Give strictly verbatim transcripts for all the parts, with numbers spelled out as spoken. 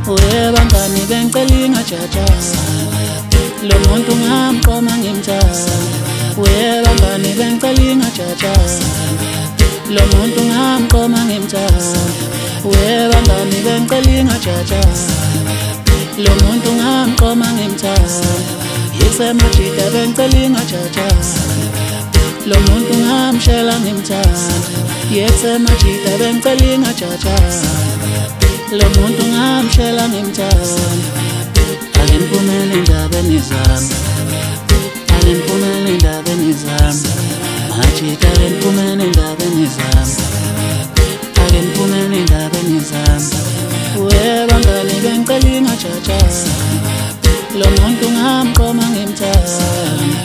webangani bengicela ingajaja lo muntu ngamqoma ngimthanda webangani bengicela ingajaja lo muntu ngamqoma ngimthanda webangani bengicela ingajaja lo muntu ngamqoma ngimthanda yisemajida bengicela ingajaja lo muntu ngamshela ngimthanda yisemajida bengicela ingajaja lo muntu ngamshela ngimthanda alimphumela endabeni zami alimphumela endabeni zami majida alimphumela endabeni zami alimphumela endabeni zami webangani bengicela ingajaja lo muntu ngamqoma ngimthanda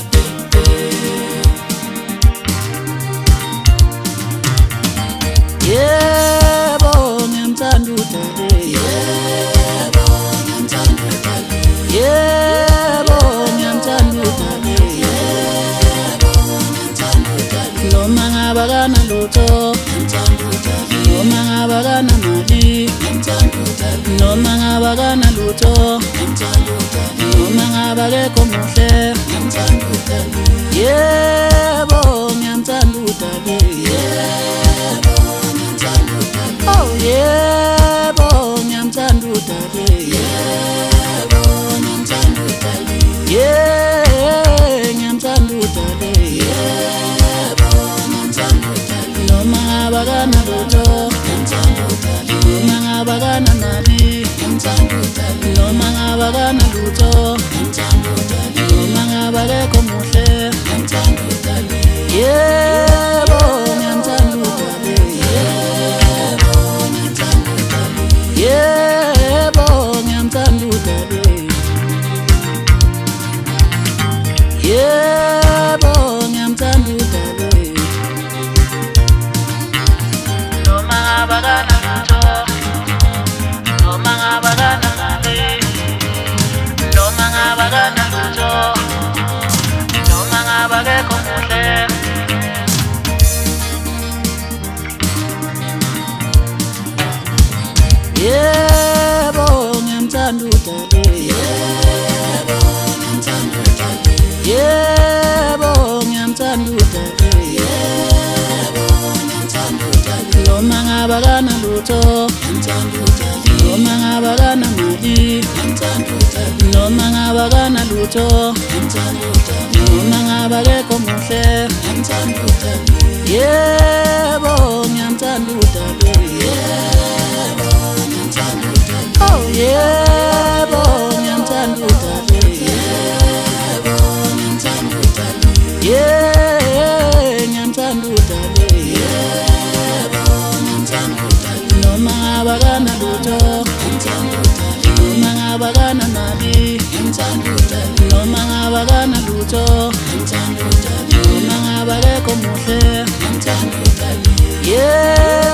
yebo ngiyamthanda udade yebo ngiyamthanda udade yebo ngiyamthanda udade yebo ngiyamthanda udade noma ngaba kana lutho ngiyamthanda udade noma ngaba kana mali ngiyamthanda udade noma ngaba kana lutho ngiyamthanda udade noma ngaba kekho muhle ngiyamthanda udade yebo ngiyamthanda udade yebo oh yebo ngiyamthanda udade yebo ngiyamthanda udade yeah ngiyamthanda udade yebo ngiyamthanda udade noma ngaba kana lutho ngiyamthanda udade noma ngaba kana mali ngiyamthanda udade noma ngaba kana lutho ngiyamthanda udade noma ngaba kekho muhle ngiyamthanda udade yebo ngiyamthanda udade yebo ngiyamthanda udade yebo ngiyamthanda udade noma ngaba kana lutho noma ngaba kana mali noma ngaba kana lutho noma ngaba kekho muhle yebo ngiyamthanda udade yebo ngiyamthanda udade yebo ngiyamthanda udade yebo ngiyamthanda udade noma ngaba kana lutho ngiyamthanda udade noma ngaba kana mali ngiyamthanda udade noma ngaba kana lutho ngiyamthanda udade noma ngaba kekho muhle ngiyamthanda udade yebo ngiyamthanda udade yebo oh yebo ngiyamthanda udade yebo ngiyamthanda udade yeah ngiyamthanda udade yebo ngiyamthanda udade noma ngaba kana lutho ngiyamthanda udade noma ngaba kana mali ngiyamthanda udade noma ngaba kana lutho ngiyamthanda udade noma ngaba kekho muhle ngiyamthanda udade yeah